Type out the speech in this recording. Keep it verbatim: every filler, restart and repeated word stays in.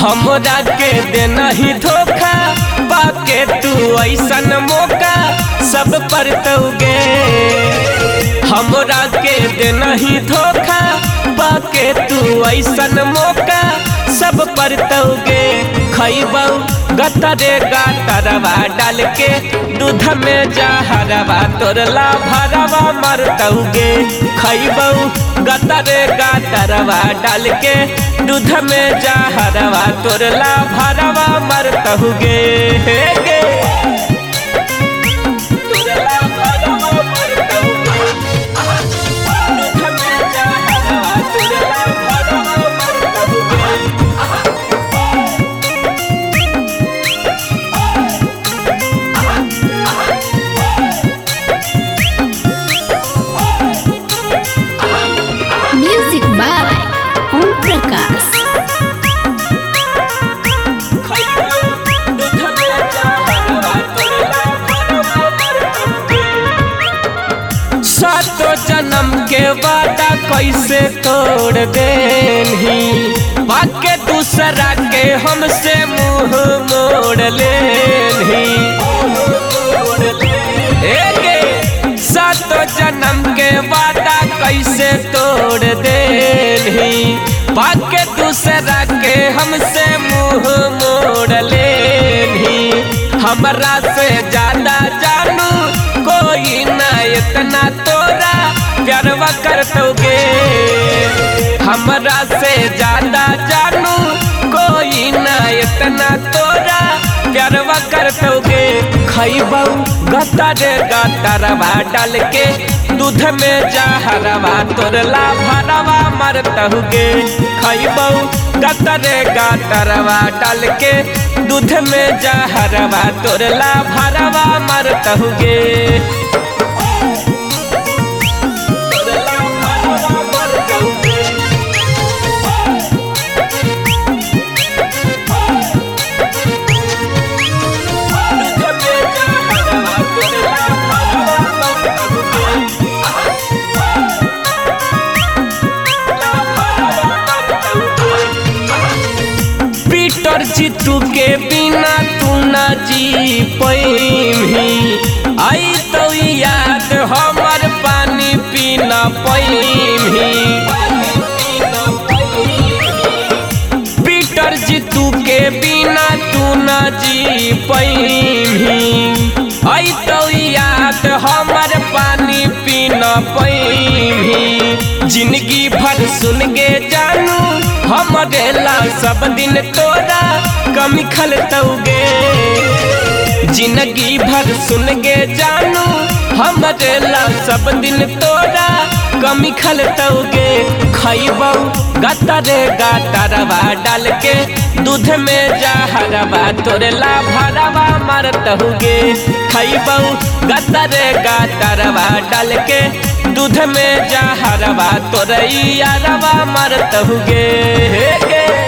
हमरा के दे नहीं धोखा बाके तू ऐसन मौका सब पर तौगे। हमरा के दे नहीं धोखा बाके तू ऐसन मौका सब पर तौगे। खैबौ गतरे गातरवा डाल के दूध में जहरवा तोरला भरवा मर तौगे। खैबौ गतरे गातरवा डाल के दूध में जहरवा तोरला भरवा मर तौगे। हे गे तोरला भरवा मर तौगे। दूध में जहरवा तोरला भरवा मर तौगे। Music by Om Prakash. सातो जन्म के वादा कैसे तोड़ देनी बाके दूसरा के हमसे मुंह मोड़ लेनी। सातो जन्म के वादा कैसे तोड़ देनी बाके दूसरा के हमसे मुंह मोड़ लेनी। हमरा से ज्यादा जानू कोई ना इतना तोरा प्यारवा करतोगे। हमरा से ज्यादा जानू कोई ना इतना तोरा प्यारवा करतोगे। खैबौ गतरे गातरवा डाल के दूध में जहरवा तोरला भरवा मर तौगे। खैबौ गतरे गातरवा डाल के दूध में जहरवा तोरला भरवा मर तौगे। पीटर जीतू के बिना तू ना जी पैमी। आई तो याद हमर पानी पीना पैमी। पीटर जीतू के बिना तू ना जी पैमी। आई तो याद हमर पानी पीना पैमी। जिंदगी भर सुन गे जानू हमरे ला सब दिन तोरा कमी खलतौगे। जिंदगी भर सुन गे जानू हमरे ला सब दिन तोरा कमी खलतौगे। खैबौ गतरे गातरवा डाल के दूध में जहरवा तोरला भरवा मर तौगे। खैबौ गतरे गातरवा डाल के दूध में जहरवा तोरैया रवा मर तौगे।